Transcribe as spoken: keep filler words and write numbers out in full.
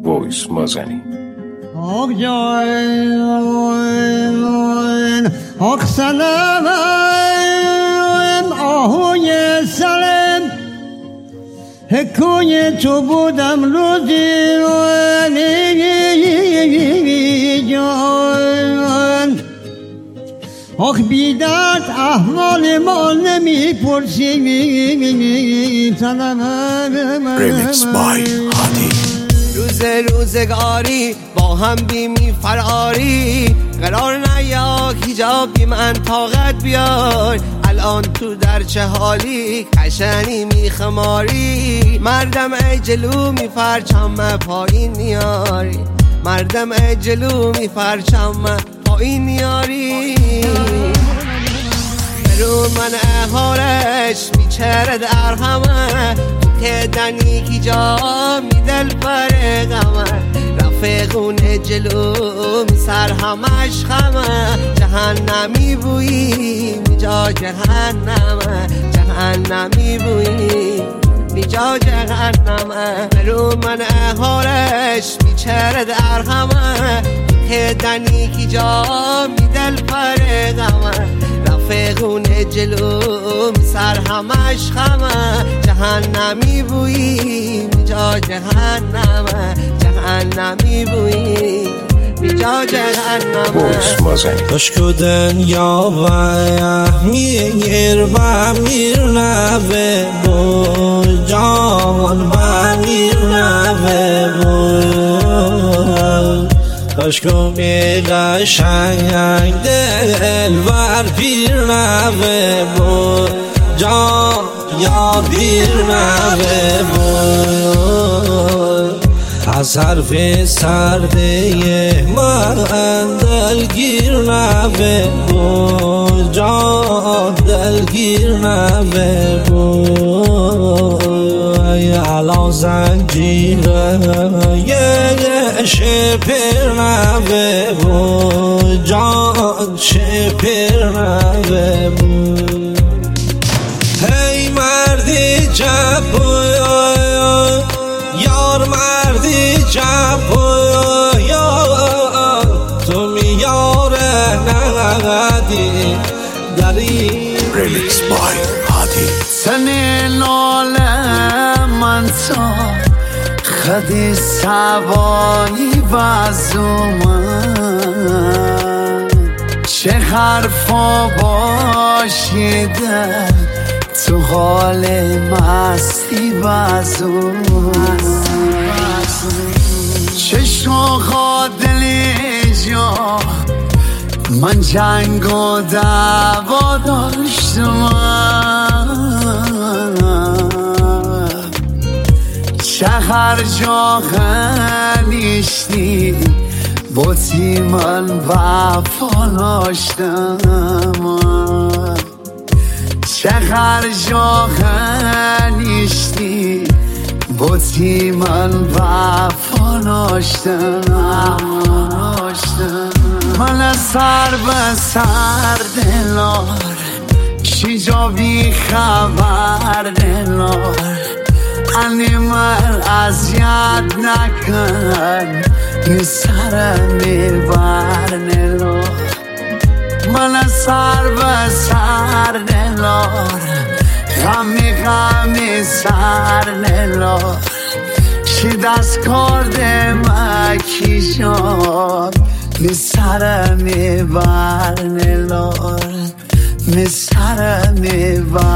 وایس مازنی. آق جان آق سلام آهوی سلام حکوی تو بودم روزی جان آخ بیداد احوال ما نمی پرسی سلام ریمیکس بای هادی. روز روزگاری با هم بیمی فراری قرار نیا حجاب بی من طاقت بیار الان تو در چه حالی قشنی میخماری مردم ای جلو می پرچم پایین میاری مردم ای جلو می پرچم پایین میاری رو من احارش میچره در همه که دنی کی جا می دل پر غمه رفیقون جلو می سر همش خمه جهنمی بویی می جا جهنمه جهنمی بویی می جا جهنمه رو من احارش می چره در همه که دنی کی جا می دل پر غمه رفیقون جلو می سر همش خمه جهنمی بویی می جا جهنمه جهنمی بویی می جا جهنمه وایس مازنی. Aşkı dünyaya mir ve mir neve bu can ve mir neve bu Aşkı bir قشنگ دل ور پیر نوه bu can یار پیر نوه bu از حرف سرده من دلگیر نوه بود جان دلگیر نوه بود الان زنجیره یه شپر نوه بود جان شپر نوه بود هی مردی جبوی یار مردی جبویا تو میاره نقدی داری ریمیکس بای هادی سنی ناله من تو خدی سوایی بازومن چه حرفا باشیده تو حال مستی بازومن چشمها دلی جا من جنگ و دعوا داشتم چه هر جا خنیشتی بوتی من وفا داشتم چه هر جا خنیشتی بوتی من وفا داشتم من سر به سر دلار چی جا بی خبر دلار انی من اذیت نکن می سرم میبر دلار من سر به سر دلار غمی غمی سر دلار چی دست کرده مکی جان می سرم میبر دلار می سرم میبر